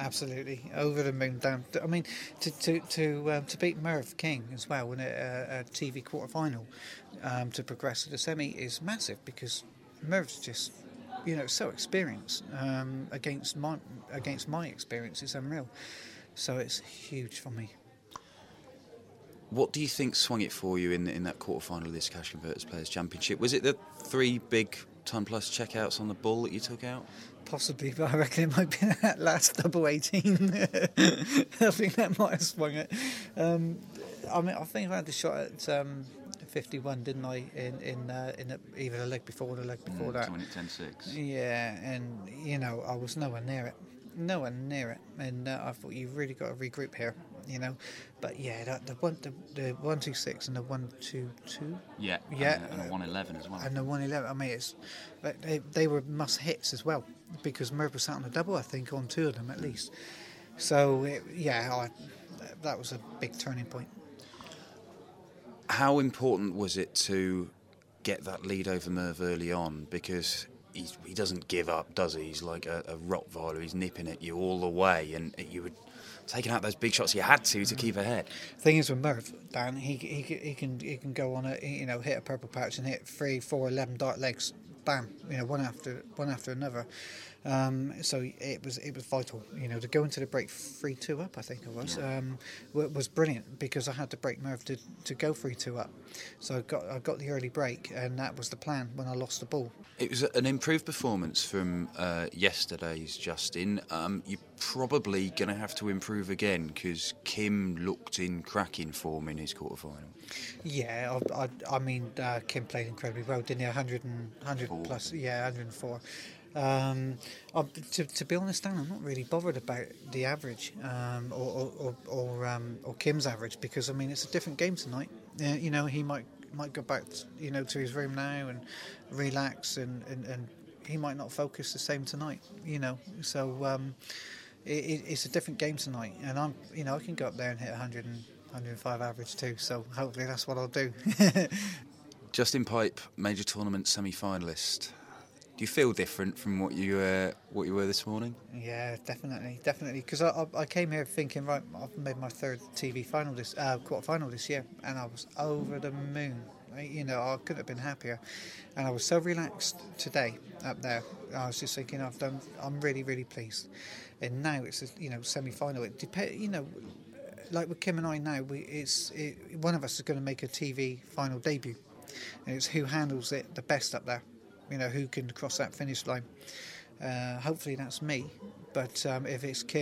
absolutely. Over the moon, down. I mean, to beat Merv King as well in a TV quarter final, to progress to the semi is massive because Merv's just, so experienced. Against my experience, it's unreal. So it's huge for me. What do you think swung it for you in that quarter final of this Cash Converters Players Championship? Was it the 3 big ton plus checkouts on the ball that you took out? Possibly, but I reckon it might be that last double 18. I think that might have swung it. I think I had the shot at 51, didn't I? In either the leg before or the leg before that. 10-6. Yeah, and I was nowhere near it. And I thought you've really got to regroup here. But yeah, the 126 and the 122. Yeah, and a 111 as well. And the 111. I mean, they were must hits as well because Merv was sat on a double, I think, on 2 of them at least. So that was a big turning point. How important was it to get that lead over Merv early on? Because he doesn't give up, does he? He's like a Rottweiler. He's nipping at you all the way, and you were taking out those big shots. You had to keep ahead. Thing is with Merv, Dan, he can go on hit a purple patch and hit 3, 4, 11 dart legs, bam, one after another. So it was vital, to go into the break 3-2 up. I think it was brilliant because I had to break Merv to go 3-2 up. So I got the early break, and that was the plan when I lost the ball. It was an improved performance from yesterday's Justin. You're probably going to have to improve again because Kim looked in cracking form in his quarterfinal. Yeah, I mean, Kim played incredibly well, didn't he? 100 plus, 104. To be honest, Dan, I'm not really bothered about the average or Kim's average because I mean it's a different game tonight. He might go back to his room now and relax and he might not focus the same tonight. So it's a different game tonight, and I can go up there and hit 100 and 105 average too. So hopefully that's what I'll do. Justin Pipe, major tournament semi-finalist. Do you feel different from what you were this morning? Yeah, definitely. Because I came here thinking, right, I've made my 3rd TV final quarter final this year, and I was over the moon. I couldn't have been happier, and I was so relaxed today up there. I was just thinking, I'm really, really pleased. And now it's a semi-final. It depends, like with Kim and I now, one of us is going to make a TV final debut, and it's who handles it the best up there. Who can cross that finish line. Hopefully that's me, but if it's Kim